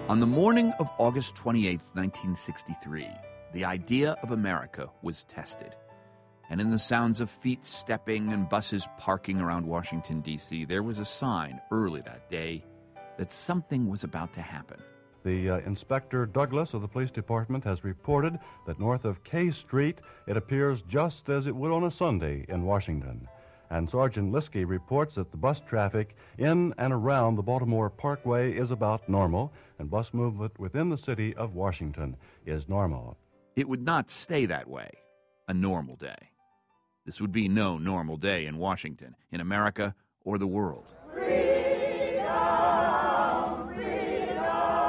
On the morning of August 28, 1963, the idea of America was tested. And in the sounds of feet stepping and buses parking around Washington, D.C., there was a sign early that day that something was about to happen. The Inspector Douglas of the police department has reported that north of K Street, it appears just as it would on a Sunday in Washington. And Sergeant Liskey reports that the bus traffic in and around the Baltimore Parkway is about normal, and bus movement within the city of Washington is normal. It would not stay that way, a normal day. This would be no normal day in Washington, in America, or the world. Freedom, freedom.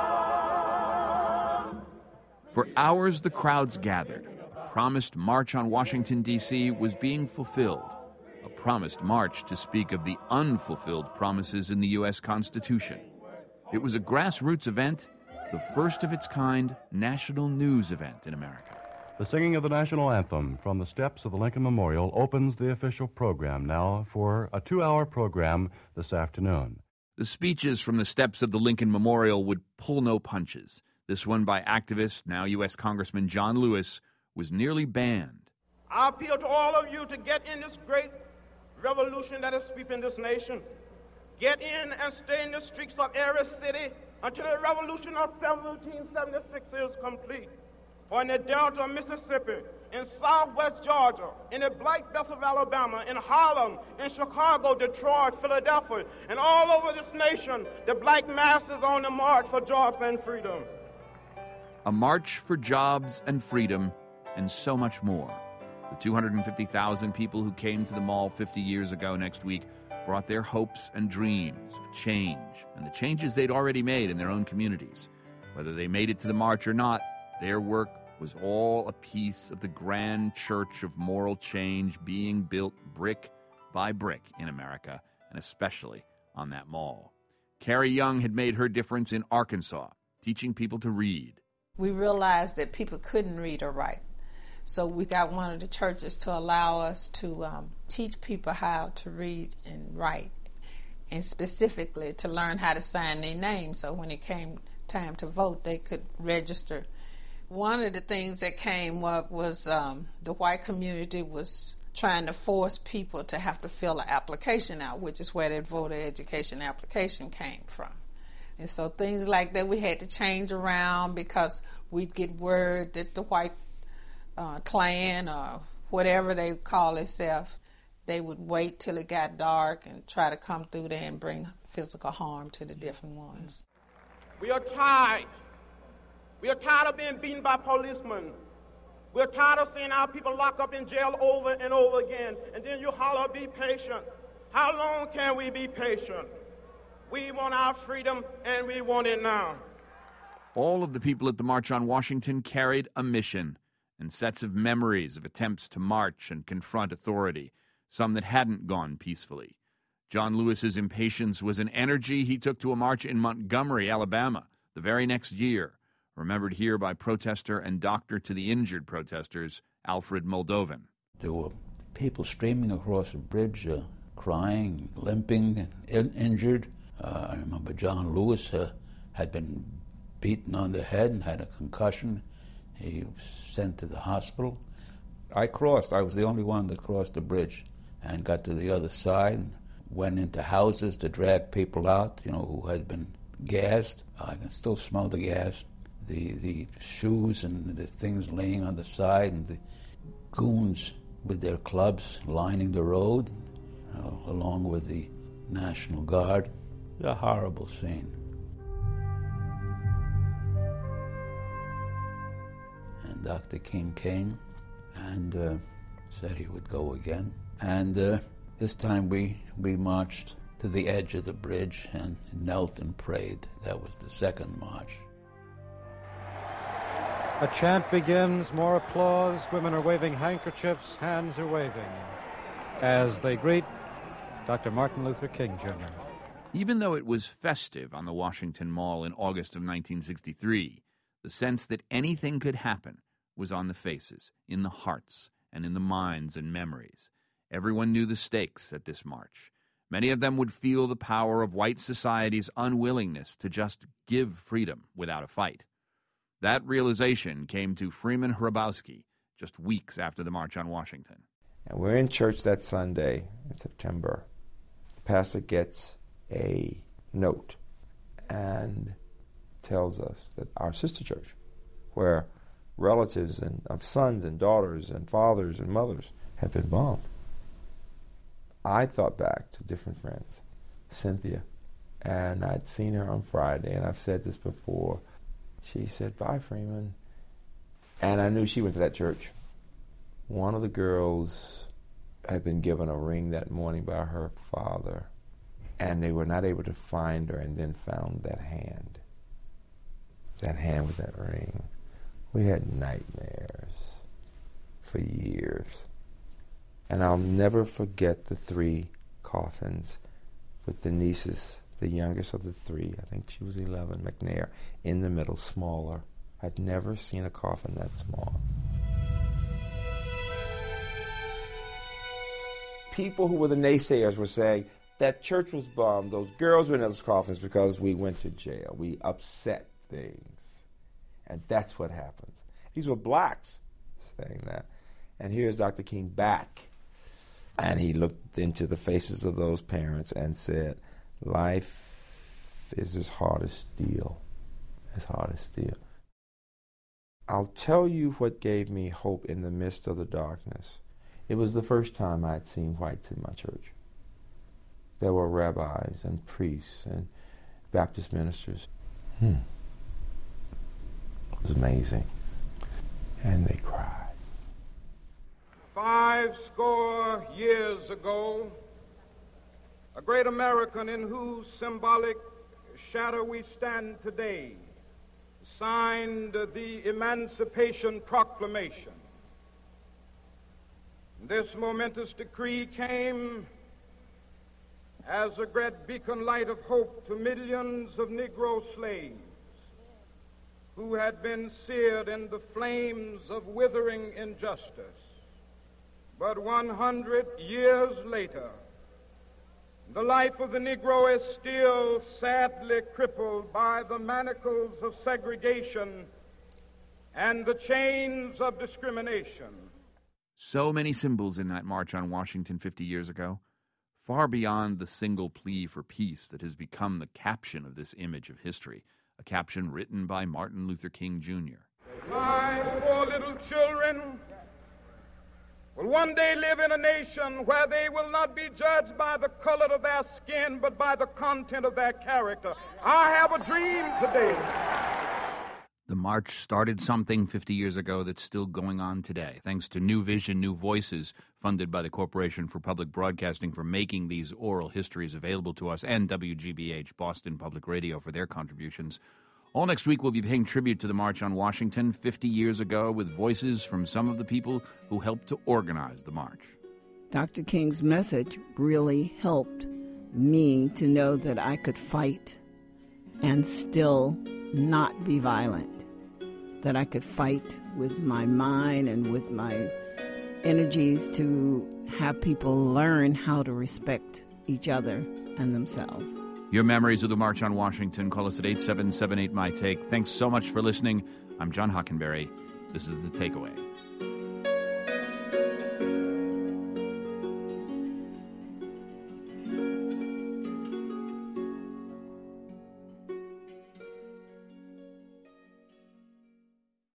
For hours, the crowds gathered. A promised march on Washington, D.C. was being fulfilled. A promised march to speak of the unfulfilled promises in the U.S. Constitution. It was a grassroots event, the first of its kind national news event in America. The singing of the national anthem from the steps of the Lincoln Memorial opens the official program now for a 2-hour program this afternoon. The speeches from the steps of the Lincoln Memorial would pull no punches. This one by activist, now U.S. Congressman John Lewis, was nearly banned. I appeal to all of you to get in this great revolution that is sweeping this nation. Get in and stay in the streets of every city until the revolution of 1776 is complete. For in the Delta of Mississippi, in southwest Georgia, in the Black Belt of Alabama, in Harlem, in Chicago, Detroit, Philadelphia, and all over this nation, the black mass is on the march for jobs and freedom. A march for jobs and freedom, and so much more. The 250,000 people who came to the mall 50 years ago next week brought their hopes and dreams of change and the changes they'd already made in their own communities. Whether they made it to the march or not, their work was all a piece of the grand church of moral change being built brick by brick in America, and especially on that mall. Carrie Young had made her difference in Arkansas, teaching people to read. We realized that people couldn't read or write. So we got one of the churches to allow us to teach people how to read and write, and specifically to learn how to sign their name so when it came time to vote, they could register. One of the things that came up was the white community was trying to force people to have to fill an application out, which is where that voter education application came from. And so things like that we had to change around because we'd get word that the white Klan or whatever they call themselves, they would wait till it got dark and try to come through there and bring physical harm to the different ones. We are tired. We are tired of being beaten by policemen. We're tired of seeing our people locked up in jail over and over again. And then you holler, be patient. How long can we be patient? We want our freedom, and we want it now. All of the people at the March on Washington carried a mission and sets of memories of attempts to march and confront authority, some that hadn't gone peacefully. John Lewis's impatience was an energy he took to a march in Montgomery, Alabama, the very next year, remembered here by protester and doctor to the injured protesters, Alfred Moldovan. There were people streaming across the bridge, crying, limping, injured. I remember John Lewis had been beaten on the head and had a concussion. He was sent to the hospital. I crossed. I was the only one that crossed the bridge and got to the other side and went into houses to drag people out, who had been gassed. I can still smell the gas. The shoes and the things laying on the side, and the goons with their clubs lining the road, along with the National Guard. A horrible scene. And Dr. King came and said he would go again. And this time we marched to the edge of the bridge and knelt and prayed. That was the second march. A chant begins, more applause. Women are waving handkerchiefs, hands are waving as they greet Dr. Martin Luther King, Jr. Even though it was festive on the Washington Mall in August of 1963, the sense that anything could happen was on the faces, in the hearts, and in the minds and memories. Everyone knew the stakes at this march. Many of them would feel the power of white society's unwillingness to just give freedom without a fight. That realization came to Freeman Hrabowski just weeks after the March on Washington. And we're in church that Sunday in September. The pastor gets a note and tells us that our sister church, where relatives of sons and daughters and fathers and mothers have been bombed. I thought back to different friends, Cynthia, and I'd seen her on Friday, and I've said this before. She said, "Bye, Freeman." And I knew she went to that church. One of the girls had been given a ring that morning by her father, and they were not able to find her, and then found that hand with that ring. We had nightmares for years. And I'll never forget the 3 coffins with the nieces, the youngest of the 3, I think she was 11, McNair, in the middle, smaller. I'd never seen a coffin that small. People who were the naysayers were saying that church was bombed, those girls were in those coffins because we went to jail. We upset things. And that's what happens. These were blacks saying that. And here's Dr. King back. And he looked into the faces of those parents and said, life is as hard as steel. As hard as steel. I'll tell you what gave me hope in the midst of the darkness. It was the first time I'd seen whites in my church. There were rabbis and priests and Baptist ministers. It was amazing. And they cried. 50 years ago, a great American in whose symbolic shadow we stand today signed the Emancipation Proclamation. This momentous decree came as a great beacon light of hope to millions of Negro slaves who had been seared in the flames of withering injustice. But 100 years later, the life of the Negro is still sadly crippled by the manacles of segregation and the chains of discrimination. So many symbols in that March on Washington 50 years ago, far beyond the single plea for peace that has become the caption of this image of history, a caption written by Martin Luther King, Jr. My poor little children will one day live in a nation where they will not be judged by the color of their skin, but by the content of their character. I have a dream today. The march started something 50 years ago that's still going on today, thanks to New Vision, New Voices, funded by the Corporation for Public Broadcasting for making these oral histories available to us, and WGBH, Boston Public Radio, for their contributions. All next week, we'll be paying tribute to the March on Washington 50 years ago with voices from some of the people who helped to organize the march. Dr. King's message really helped me to know that I could fight and still not be violent, that I could fight with my mind and with my energies to have people learn how to respect each other and themselves. Your memories of the March on Washington, call us at 8778-MY-TAKE. Thanks so much for listening. I'm John Hockenberry. This is The Takeaway.